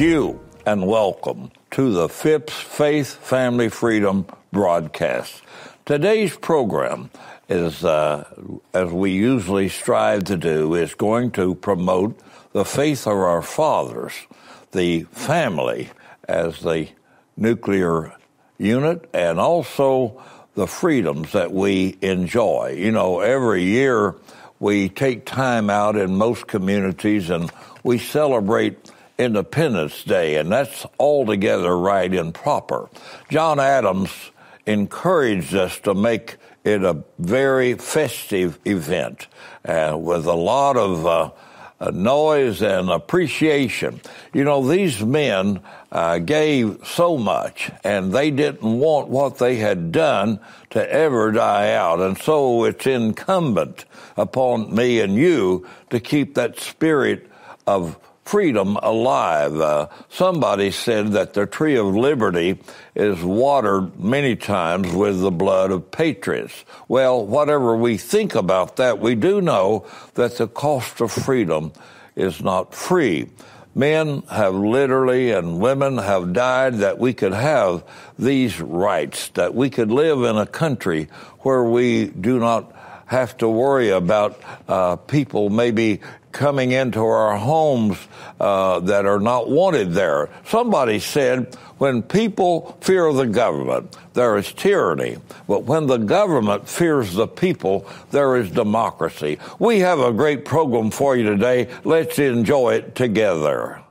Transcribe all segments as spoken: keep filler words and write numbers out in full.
you and welcome to the Phipps Faith Family Freedom broadcast. Today's program is, uh, as we usually strive to do, is going to promote the faith of our fathers, the family as the nuclear unit, and also the freedoms that we enjoy. You know, every year we take time out in most communities and we celebrate Independence Day, and that's altogether right and proper. John Adams encouraged us to make it a very festive event uh, with a lot of uh, noise and appreciation. You know, these men uh, gave so much, and they didn't want what they had done to ever die out. And so it's incumbent upon me and you to keep that spirit of freedom alive. Uh, somebody said that the tree of liberty is watered many times with the blood of patriots. Well, whatever we think about that, we do know that the cost of freedom is not free. Men have literally and women have died that we could have these rights, that we could live in a country where we do not have to worry about uh, people maybe coming into our homes uh, that are not wanted there. Somebody said, when people fear the government, there is tyranny. But when the government fears the people, there is democracy. We have a great program for you today. Let's enjoy it together.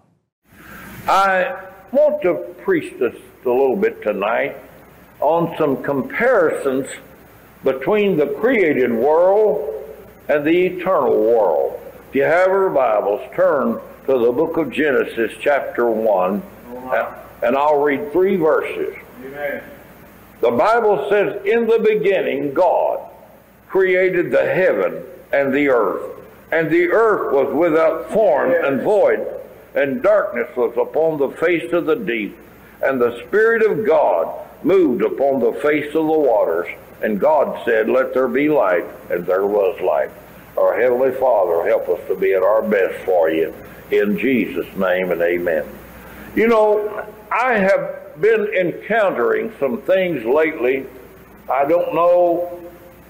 I want to preach this a little bit tonight on some comparisons between the created world and the eternal world. If you have your Bibles, turn to the book of Genesis, chapter one, and I'll read three verses. Amen. The Bible says, in the beginning, God created the heaven and the earth, and the earth was without form and void, and darkness was upon the face of the deep, and the Spirit of God moved upon the face of the waters. And God said, let there be light, and there was light. Our Heavenly Father, help us to be at our best for you. In Jesus' name and amen. You know, I have been encountering some things lately. I don't know.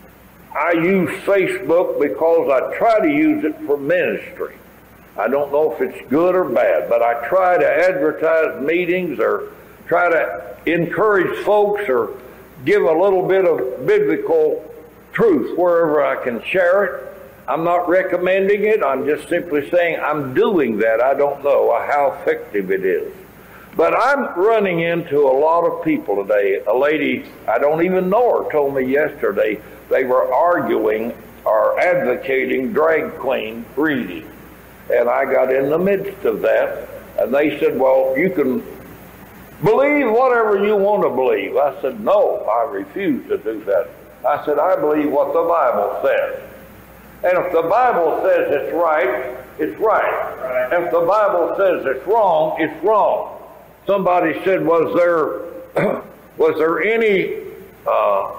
I use Facebook because I try to use it for ministry. I don't know if it's good or bad, but I try to advertise meetings or try to encourage folks or give a little bit of biblical truth wherever I can share it. I'm not recommending it. I'm just simply saying I'm doing that. I don't know how effective it is. But I'm running into a lot of people today. A lady, I don't even know her, told me yesterday they were arguing or advocating drag queen breeding. And I got in the midst of that, and they said, well, you can believe whatever you want to believe. I said, no, I refuse to do that. I said, I believe what the Bible says. And if the Bible says it's right, it's right. right. If the Bible says it's wrong, it's wrong. Somebody said, was there was there any uh,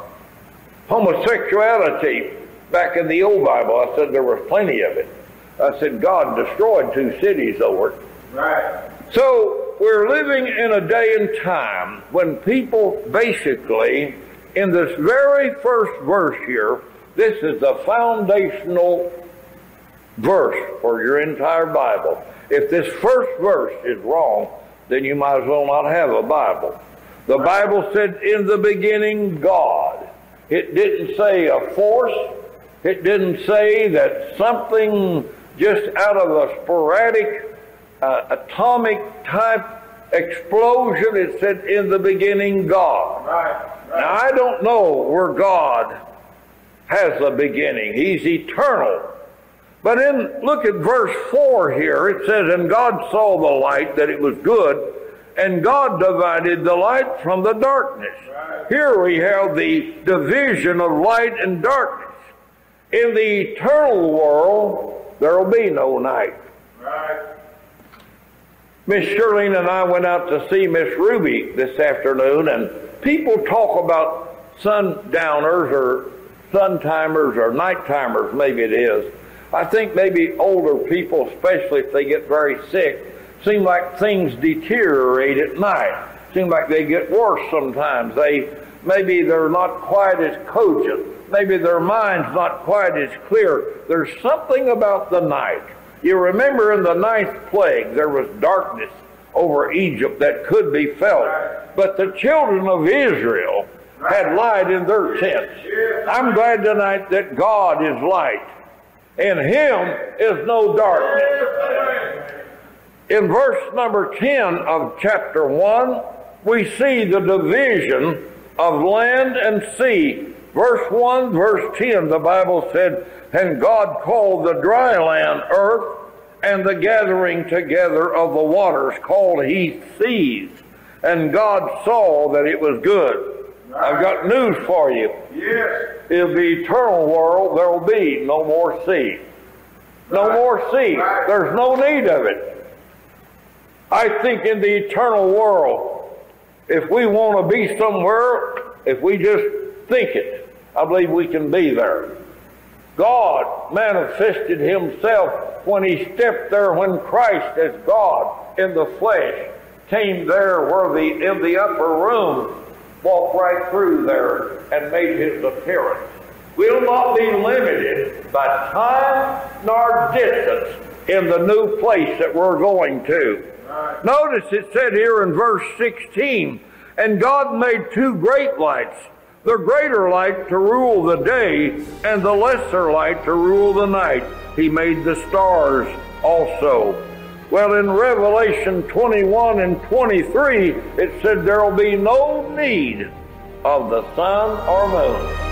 homosexuality back in the old Bible? I said, there was plenty of it. I said, God destroyed two cities over it. Right. So we're living in a day and time when people basically, in this very first verse here, this is the foundational verse for your entire Bible. If this first verse is wrong, then you might as well not have a Bible. The Bible said, in the beginning, God. It didn't say a force. It didn't say that something just out of a sporadic uh, atomic type explosion. It said, in the beginning, God. Right, right. Now, I don't know where God has a beginning. He's eternal. But in, look at verse four here. It says, and God saw the light, that it was good, and God divided the light from the darkness. Right. Here we have the division of light and darkness. In the eternal world, there will be no night. Right. Miss Shirlene and I went out to see Miss Ruby this afternoon, and people talk about sundowners or sun timers or night timers, maybe it is. I think maybe older people, especially if they get very sick, Seem like things deteriorate at night. Seem like they get worse sometimes. They maybe they're not quite as cogent. Maybe their mind's not quite as clear. There's something about the night. You remember in the ninth plague, there was darkness over Egypt that could be felt. But the children of Israel had light in their tents. I'm glad tonight that God is light. In Him is no darkness. In verse number ten of chapter one, we see the division of land and sea. Verse one, verse ten, the Bible said, and God called the dry land earth, and the gathering together of the waters called He seas. And God saw that it was good. I've got news for you. Yes. In the eternal world, there will be no more sea. No more sea. There's no need of it. I think in the eternal world, if we want to be somewhere, if we just think it, I believe we can be there. God manifested Himself when He stepped there, when Christ as God in the flesh came there where the in the upper room, walked right through there and made His appearance. We'll not be limited by time nor distance in the new place that we're going to. Right. Notice it said here in verse sixteen, and God made two great lights, the greater light to rule the day, and the lesser light to rule the night. He made the stars also. Well, in Revelation twenty-one and twenty-three, it said there will be no need of the sun or moon.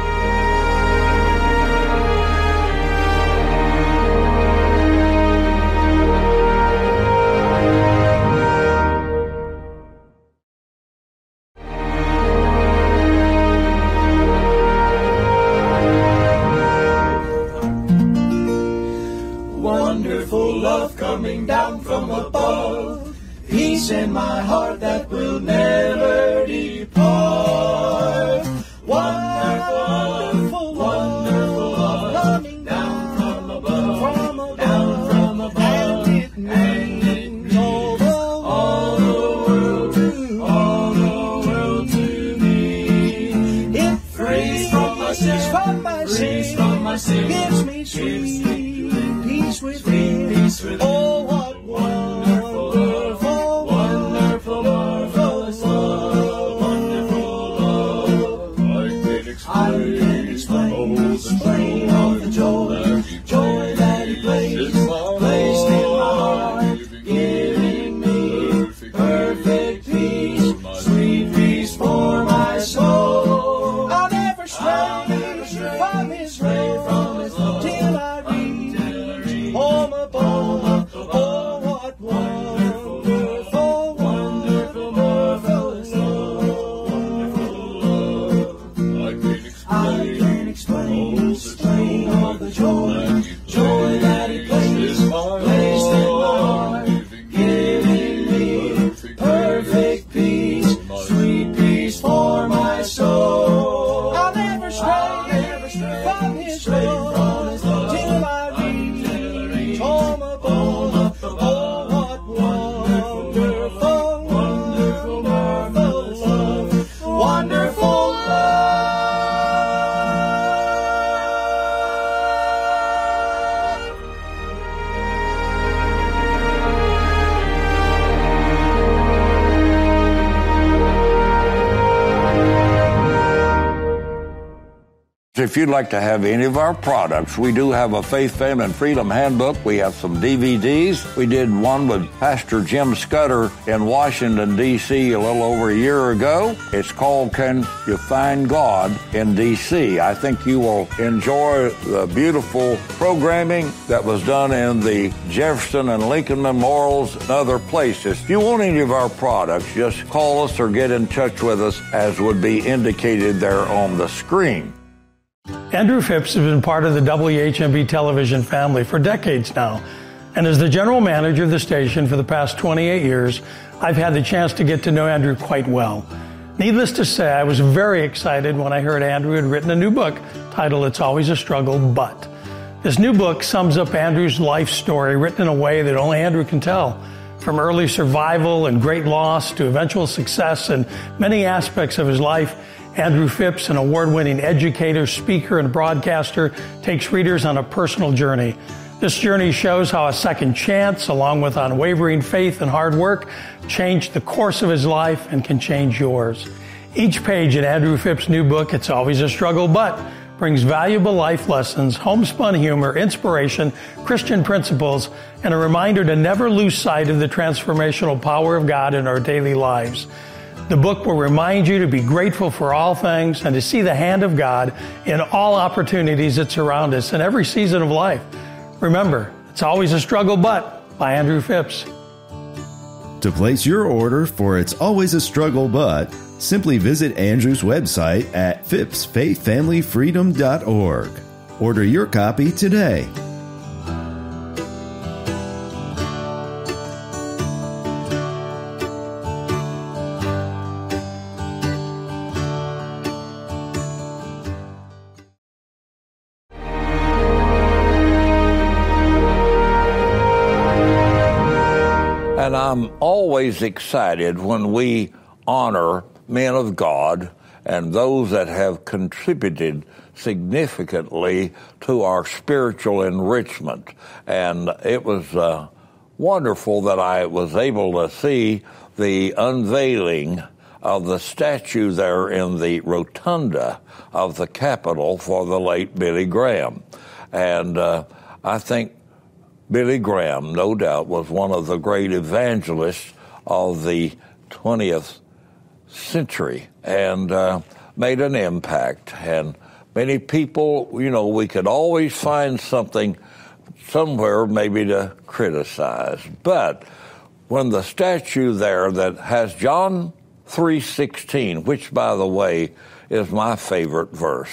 Wonderful love coming down from above, peace in my heart that will never depart. Wonderful, wonderful love coming down from above, down from above, and it means all the world, all the world to me. It frees from my sin, frees from my sin, gives me sweet peace within. Peace within. Oh, what wonderful, wonderful, marvelous love, wonderful love. I can explain, explain all the joy, joy that He placed, placed in my heart, giving me perfect peace, sweet peace for my soul. I'll never stray from His love till I reach home above. Oh, what wonderful, wonderful, marvelous love, wonderful love. I can explain, explain all the joy, joy that He placed, placed in my heart, giving me perfect peace, sweet peace for my soul. I'll never stray from His love till I reach home above. Oh, what wonderful, wonderful, marvelous love, wonderful love. If you'd like to have any of our products, we do have a Faith, Family, and Freedom handbook. We have some D V Ds. We did one with Pastor Jim Scudder in Washington, D C a little over a year ago. It's called Can You Find God in D C? I think you will enjoy the beautiful programming that was done in the Jefferson and Lincoln Memorials and other places. If you want any of our products, just call us or get in touch with us as would be indicated there on the screen. Andrew Phipps has been part of the W H M B television family for decades now, and as the general manager of the station for the past twenty-eight years, I've had the chance to get to know Andrew quite well. Needless to say, I was very excited when I heard Andrew had written a new book titled It's Always a Struggle, But. This new book sums up Andrew's life story written in a way that only Andrew can tell. From early survival and great loss to eventual success in many aspects of his life, Andrew Phipps, an award-winning educator, speaker, and broadcaster, takes readers on a personal journey. This journey shows how a second chance, along with unwavering faith and hard work, changed the course of his life and can change yours. Each page in Andrew Phipps' new book, It's Always a Struggle But, brings valuable life lessons, homespun humor, inspiration, Christian principles, and a reminder to never lose sight of the transformational power of God in our daily lives. The book will remind you to be grateful for all things and to see the hand of God in all opportunities that surround us in every season of life. Remember, It's Always a Struggle But by Andrew Phipps. To place your order for It's Always a Struggle But, simply visit Andrew's website at phipps faith family freedom dot org. Order your copy today. And I'm always excited when we honor men of God and those that have contributed significantly to our spiritual enrichment. And it was uh, wonderful that I was able to see the unveiling of the statue there in the rotunda of the Capitol for the late Billy Graham. And uh, I think Billy Graham, no doubt, was one of the great evangelists of the twentieth century and uh, made an impact. And many people, you know, we could always find something somewhere maybe to criticize. But when the statue there that has John three sixteen, which, by the way, is my favorite verse,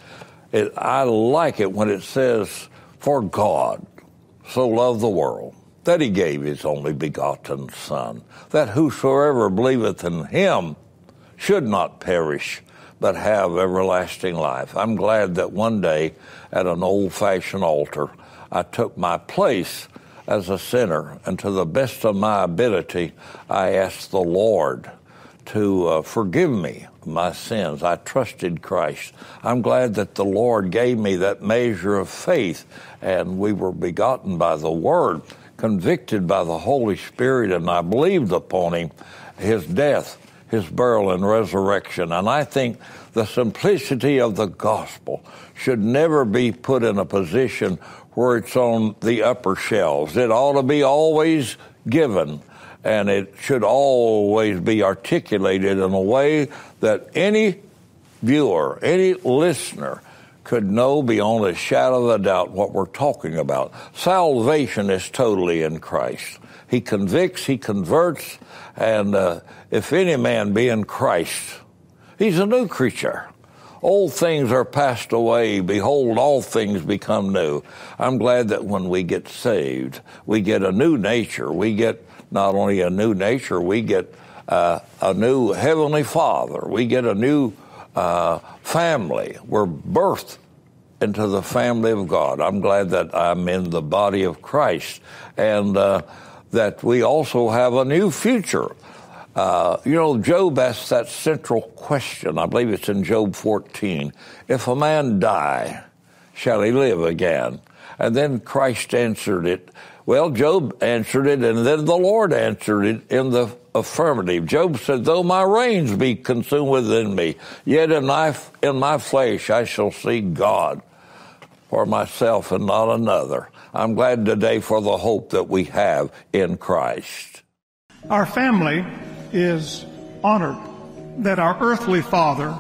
it, I like it when it says, "For God so loved the world, that he gave his only begotten Son, that whosoever believeth in him should not perish, but have everlasting life." I'm glad that one day at an old-fashioned altar, I took my place as a sinner, and to the best of my ability, I asked the Lord to uh, forgive me my sins. I trusted Christ. I'm glad that the Lord gave me that measure of faith, and we were begotten by the Word, convicted by the Holy Spirit, and I believed upon him, his death, his burial, and resurrection. And I think the simplicity of the gospel should never be put in a position where it's on the upper shelves. It ought to be always given, and it should always be articulated in a way that any viewer, any listener could know beyond a shadow of a doubt what we're talking about. Salvation is totally in Christ. He convicts, he converts, and uh, if any man be in Christ, he's a new creature. Old things are passed away. Behold, all things become new. I'm glad that when we get saved, we get a new nature. We get not only a new nature, we get uh, a new Heavenly Father. We get a new uh, family. We're birthed into the family of God. I'm glad that I'm in the body of Christ, and uh, that we also have a new future. Uh, you know, Job asked that central question. I believe it's in Job fourteen. If a man die, shall he live again? And then Christ answered it. Well, Job answered it, and then the Lord answered it in the affirmative. Job said, though my reins be consumed within me, yet in my, in my flesh I shall see God for myself and not another. I'm glad today for the hope that we have in Christ. Our family is honored that our earthly father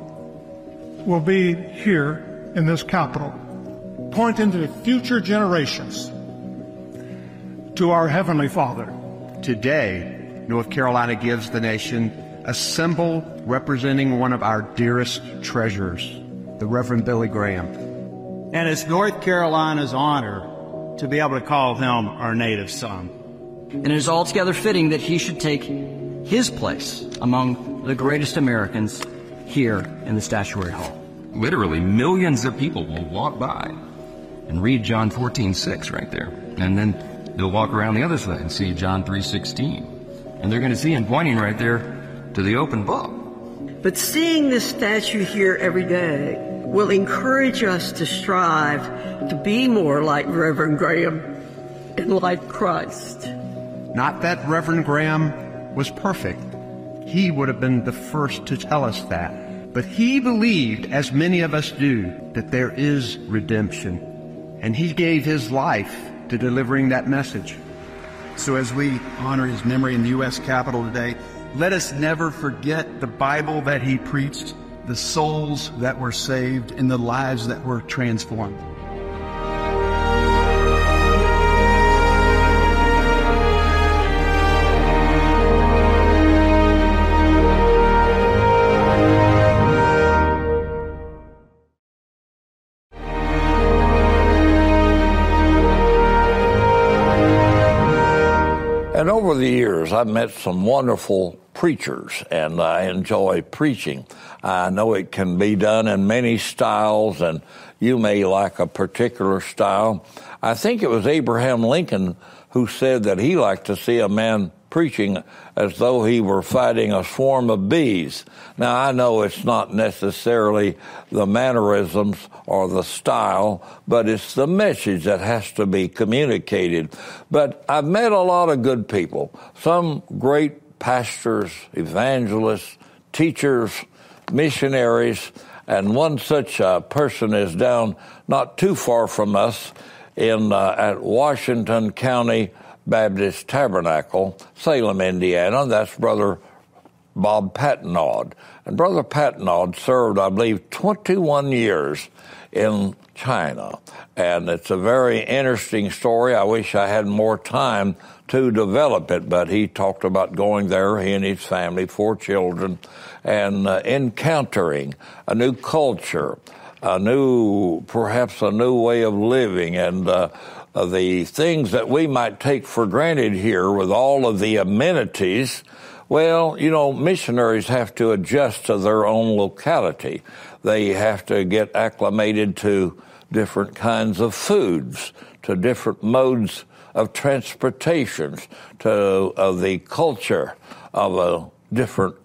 will be here in this capital, pointing to future generations to our Heavenly Father. Today, North Carolina gives the nation a symbol representing one of our dearest treasures, the Reverend Billy Graham. And it's North Carolina's honor to be able to call him our native son. And it is altogether fitting that he should take his place among the greatest Americans here in the Statuary Hall. Literally millions of people will walk by and read John fourteen six right there, and then they'll walk around the other side and see John three sixteen. And they're going to see him pointing right there to the open book. But seeing this statue here every day will encourage us to strive to be more like Reverend Graham and like Christ. Not that Reverend Graham was perfect. He would have been the first to tell us that. But he believed, as many of us do, that there is redemption. And he gave his life to delivering that message. So as we honor his memory in the U S Capitol today, let us never forget the Bible that he preached, the souls that were saved, and the lives that were transformed. And over the years, I've met some wonderful preachers, and I enjoy preaching. I know it can be done in many styles, and you may like a particular style. I think it was Abraham Lincoln who said that he liked to see a man preaching as though he were fighting a swarm of bees. Now, I know it's not necessarily the mannerisms or the style, but it's the message that has to be communicated. But I've met a lot of good people, some great pastors, evangelists, teachers, missionaries, and one such uh, person is down not too far from us in uh, at Washington County Baptist Tabernacle, Salem, Indiana. That's Brother Bob Pattanaud. And Brother Pattanaud served, I believe, twenty-one years in China. And it's a very interesting story. I wish I had more time to develop it, but he talked about going there, he and his family, four children, and uh, encountering a new culture, a new, perhaps a new way of living, and uh, Uh, the things that we might take for granted here with all of the amenities. Well, you know, missionaries have to adjust to their own locality. They have to get acclimated to different kinds of foods, to different modes of transportation, to uh, the culture of a different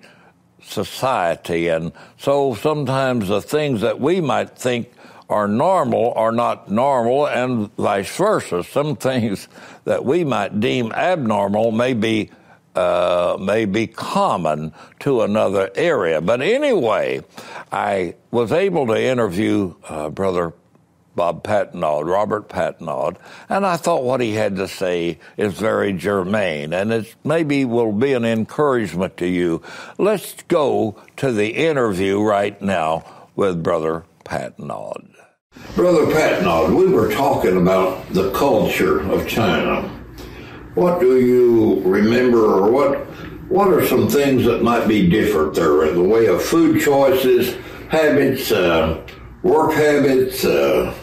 society. And so sometimes the things that we might think are normal are not normal, and vice versa. Some things that we might deem abnormal may be uh, may be common to another area. But anyway, I was able to interview uh, Brother Bob Pattanaud, Robert Pattanaud, and I thought what he had to say is very germane, and it maybe will be an encouragement to you. Let's go to the interview right now with Brother Pattanaud. Brother Pattanaud, we were talking about the culture of China. What do you remember, or what what are some things that might be different there in the way of food choices, habits, uh, work habits, uh,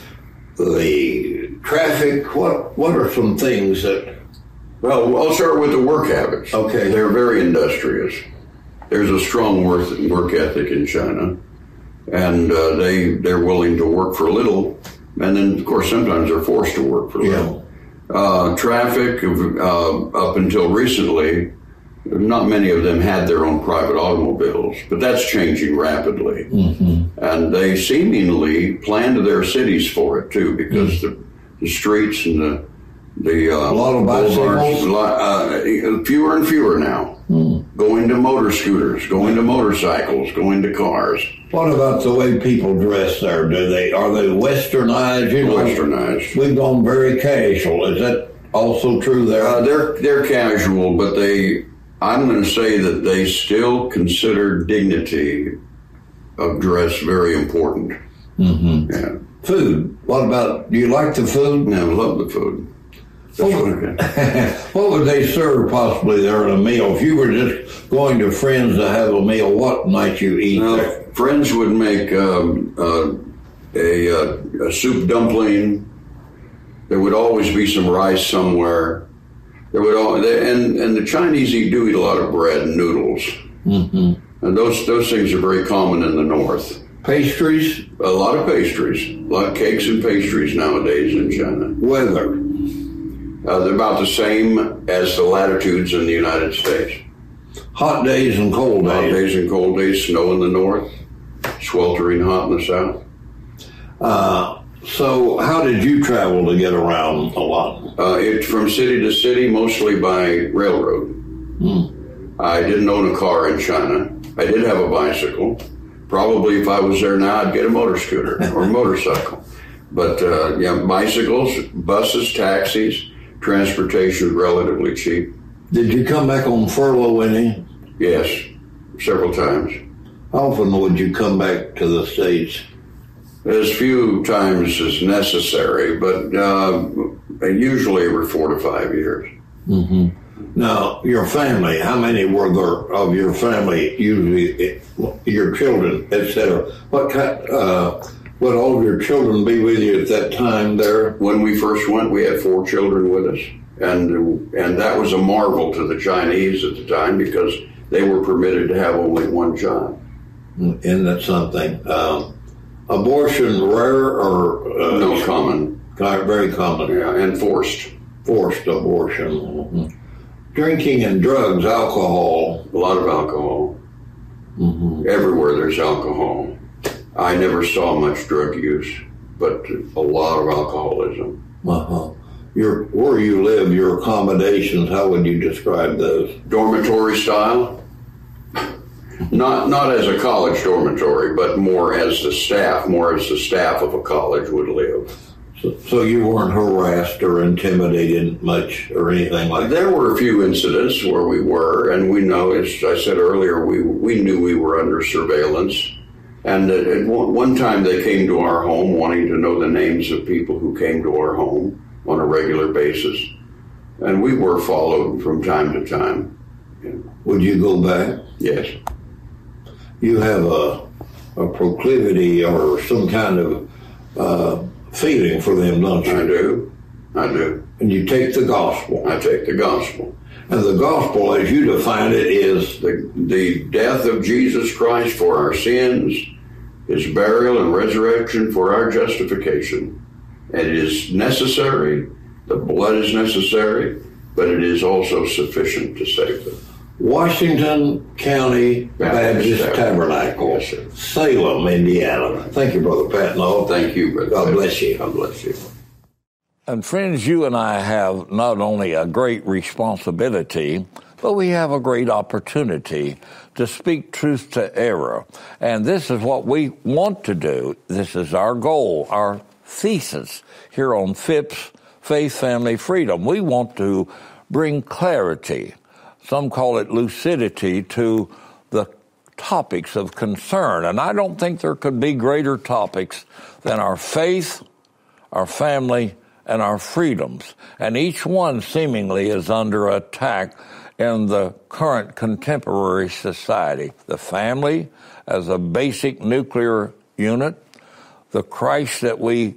the traffic? What what are some things that... Well, I'll start with the work habits. Okay. They're very industrious. There's a strong work, work ethic in China. And uh, they, they're willing to work for little, and then, of course, sometimes they're forced to work for little. Yeah. Uh, traffic, uh, up until recently, not many of them had their own private automobiles, but that's changing rapidly. Mm-hmm. And they seemingly planned their cities for it, too, because mm-hmm. the, the streets and the The uh, a lot of bicycles, uh, fewer and fewer now. Hmm. Going to motor scooters, going to motorcycles, going to cars. What about the way people dress there? Do they are they westernized? You know, westernized. We've gone very casual. Is that also true there? Uh, they're they're casual, but they. I'm going to say that they still consider dignity of dress very important. Mm-hmm. Yeah. Food. What about? Do you like the food? Yeah, I love the food. What would, what would they serve possibly there in a meal? If you were just going to friends to have a meal, what might you eat now, there? Friends would make um, uh, a, uh, a soup dumpling. There would always be some rice somewhere. There would all, they, and and the Chinese eat, do eat a lot of bread and noodles, mm-hmm. and those those things are very common in the north. Pastries, a lot of pastries, a lot of cakes and pastries nowadays in China. Weather. Uh, they're about the same as the latitudes in the United States. Hot days and cold days. Hot days and cold days, snow in the north, sweltering hot in the south. Uh, so how did you travel to get around a lot? Uh, it, from city to city, mostly by railroad. Hmm. I didn't own a car in China. I did have a bicycle. Probably if I was there now, I'd get a motor scooter or a motorcycle. But uh, yeah, bicycles, buses, taxis, transportation is relatively cheap. Did you come back on furlough any? Yes, several times. How often would you come back to the States? As few times as necessary, but uh, usually every four to five years. Mm-hmm. Now, your family, how many were there of your family, usually your children, et cetera? What kind, uh, would all of your children be with you at that time there? When we first went, we had four children with us, and and that was a marvel to the Chinese at the time because they were permitted to have only one child. Isn't that something? Um, abortion rare or? Uh, no, common. Very common. Yeah, and forced. Forced abortion. Mm-hmm. Drinking and drugs, alcohol. A lot of alcohol. Mm-hmm. Everywhere there's alcohol. I never saw much drug use, but a lot of alcoholism. Uh-huh. Your, where you live, your accommodations, how would you describe those? Dormitory style. Not not as a college dormitory, but more as the staff, more as the staff of a college would live. So, so you weren't harassed or intimidated much or anything like that? There were a few incidents where we were, and we know, as I said earlier, we we knew we were under surveillance. And at, at one, one time they came to our home wanting to know the names of people who came to our home on a regular basis. And we were followed from time to time. Would you go back? Yes. You have a, a proclivity or some kind of uh, feeling for them, don't you? I do. I do. And you take the gospel. I take the gospel. And the gospel, as you define it, is the, the death of Jesus Christ for our sins, his burial and resurrection for our justification. And it is necessary, the blood is necessary, but it is also sufficient to save them. Washington County Baptist, Baptist Tabernacle, yes, Salem, Indiana. Thank you, Brother Patnall. Thank you, Brother. God bless you. God bless you. And friends, you and I have not only a great responsibility, but we have a great opportunity to speak truth to error. And this is what we want to do. This is our goal, our thesis here on Phipps Faith, Family, Freedom. We want to bring clarity, some call it lucidity, to the topics of concern. And I don't think there could be greater topics than our faith, our family, and our freedoms. And each one seemingly is under attack in the current contemporary society. The family as a basic nuclear unit, the Christ that we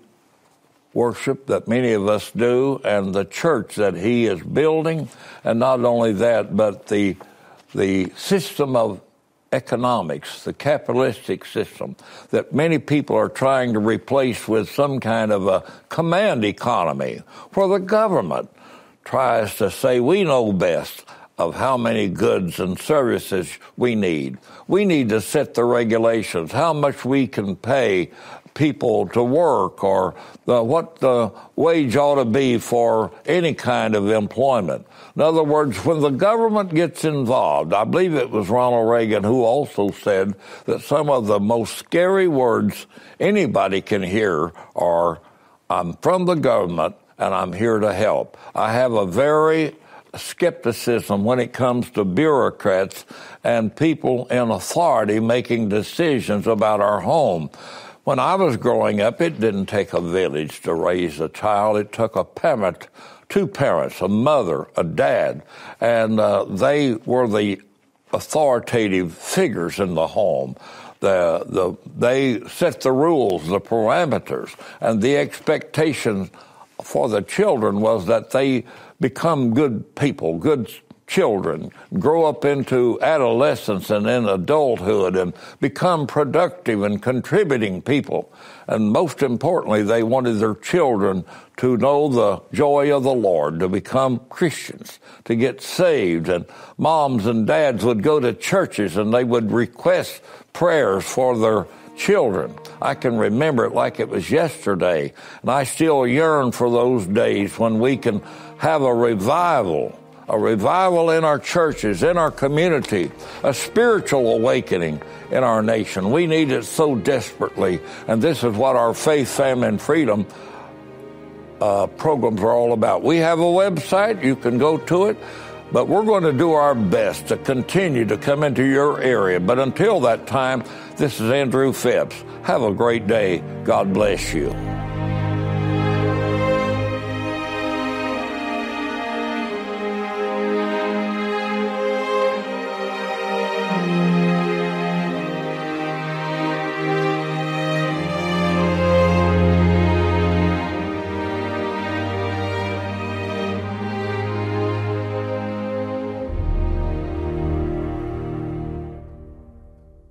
worship, that many of us do, and the church that he is building, and not only that, but the the system of economics, the capitalistic system that many people are trying to replace with some kind of a command economy, where the government tries to say we know best of how many goods and services we need. We need to set the regulations, how much we can pay people to work, or the, what the wage ought to be for any kind of employment. In other words, when the government gets involved, I believe it was Ronald Reagan who also said that some of the most scary words anybody can hear are, I'm from the government and I'm here to help. I have a very skepticism when it comes to bureaucrats and people in authority making decisions about our home. When I was growing up, it didn't take a village to raise a child. It took a parent, two parents, a mother, a dad, and uh, they were the authoritative figures in the home. The, the, they set the rules, the parameters, and the expectation for the children was that they become good people, good children grow up into adolescence and in adulthood and become productive and contributing people. And most importantly, they wanted their children to know the joy of the Lord, to become Christians, to get saved. And moms and dads would go to churches and they would request prayers for their children. I can remember it like it was yesterday, and I still yearn for those days when we can have a revival, a revival in our churches, in our community, a spiritual awakening in our nation. We need it so desperately, and this is what our Faith, Family, and Freedom uh, programs are all about. We have a website. You can go to it. But we're going to do our best to continue to come into your area. But until that time, this is Andrew Phipps. Have a great day. God bless you.